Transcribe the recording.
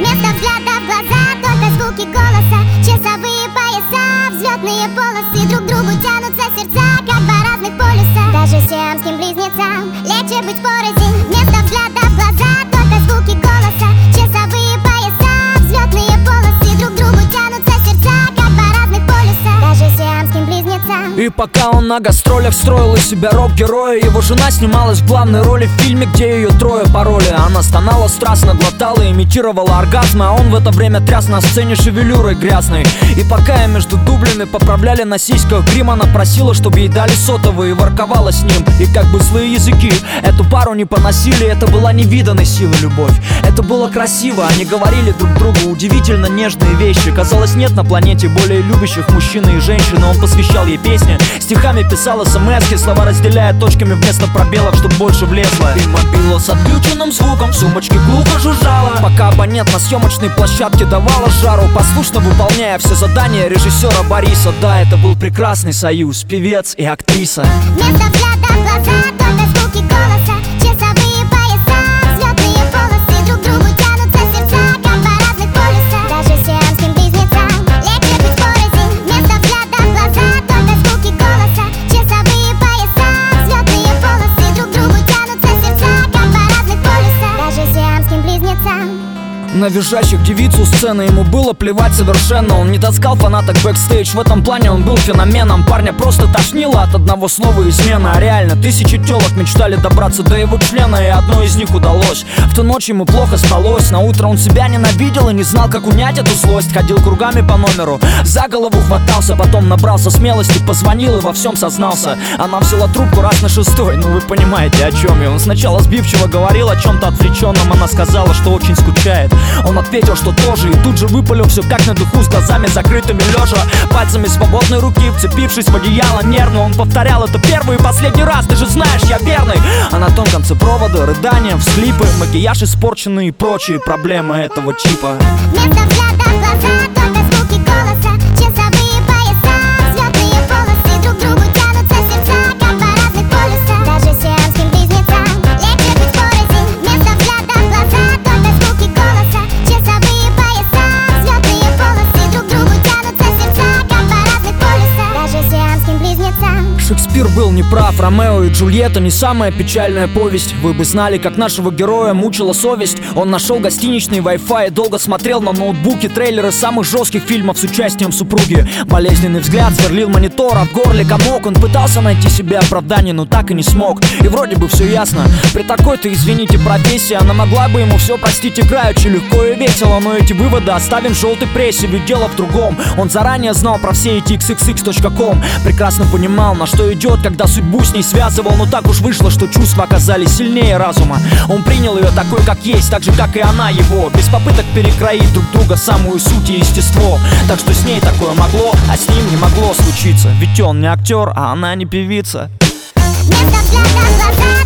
Вместо взгляда в глаза только звуки голоса, часовые пояса, взлетные полосы. Друг к другу тянутся сердца, как два разных полюса. Даже сиамским близнецам легче быть порознь. Вместо взгляда в глаза только звуки голоса, часовые пояса, взлетные полосы. Друг к другу тянутся сердца, как два разных полюса. Даже сиамским близнецам. И пока он на гастролях строил из себя рок-героя, его жена снималась в главной роли в фильме, где ее трое пороли. Она стонала, страстно глотала, имитировала оргазмы, а он в это время тряс на сцене шевелюрой грязной. И пока я между дублями поправляли на сиськах грим, она просила, чтобы ей дали сотовый, и ворковала с ним. И как бы злые языки эту пару не поносили, это была невиданной силы любовь. Это было красиво, они говорили друг другу удивительно нежные вещи. Казалось, нет на планете более любящих мужчины и женщины. Он посвящал ей песни, стихами писал смс-ки, слова разделяя точками вместо пробелов, чтоб больше влезло. И мобила с отключенным звуком в сумочке глухо жужжала, пока абонент на съемочной площадке давала жару, послушно выполняя все задания режиссера Бориса. Да, это был прекрасный союз, певец и актриса. Вместо взгляда в глаза только звуки голоса, часовые пояса, взлетные полосы. Друг к другу тянутся сердца, как два разных полюса. Даже сиамским близнецам легче быть порознь. Вместо взгляда в глаза только звуки голоса, часовые пояса, взлетные полосы. Друг к другу тянутся сердца, как два разных полюса. Даже сиамским близнецам. На визжащих девицу сцены ему было плевать совершенно. Он не таскал фанаток бэкстейдж, в этом плане он был феноменом. Парня просто тошнило от одного слова измена. А реально, тысячи телок мечтали добраться до его члена, и одной из них удалось. В ту ночь ему плохо спалось, на утро он себя ненавидел и не знал, как унять эту злость. Ходил кругами по номеру, за голову хватался, потом набрался смелости, позвонил и во всем сознался. Она взяла трубку раз на шестой, ну вы понимаете, о чем я. Он сначала сбивчиво говорил о чем-то отвлеченном, она сказала, что очень скучает. Он ответил, что тоже, и тут же выпалил все как на духу, с глазами закрытыми лежа, пальцами свободной руки вцепившись в одеяло нервно. Он повторял: это первый и последний раз, ты же знаешь, я верный. А на том конце провода рыдания, всхлипы, макияж испорченный и прочие проблемы этого чипа. Вместо взгляда в глаза только звуки голоса, часовые пояса, взлетные полосы. Друг к другу тянутся сердца, как два разных полюса. Даже сиамским близнецам легче быть порознь. Вместо взгляда в глаза только звуки голоса, часовые пояса, взлетные полосы. Друг к другу тянутся сердца, как два разных полюса. Даже сиамским близнецам. Шекспир был неправ, Ромео и Джульетта не самая печальная повесть. Вы бы знали, как нашего героя мучила совесть. Он нашел гостиничный Wi-Fi и долго смотрел на ноутбуке трейлеры самых жестких фильмов с участием супруги. Болезненный взгляд сверлил монитор, а в горле комок. Он пытался найти себе оправдание, но так и не смог. И вроде бы все ясно, при такой-то, извините, профессии она могла бы ему все простить играючи, легко и весело. Но эти выводы оставим в желтой прессе, ведь дело в другом. Он заранее знал про все эти xxx.com, прекрасно понимал, на что идет, когда судьбу с ней связывал. Но так уж вышло, что чувства оказались сильнее разума. Он принял ее такой, как есть, так же, как и она его, без попыток перекроить друг друга самую суть и естество. Так что с ней такое могло, а с ним не могло случиться. Ведь он не актер, а она не певица. Вместо взгляда в глаза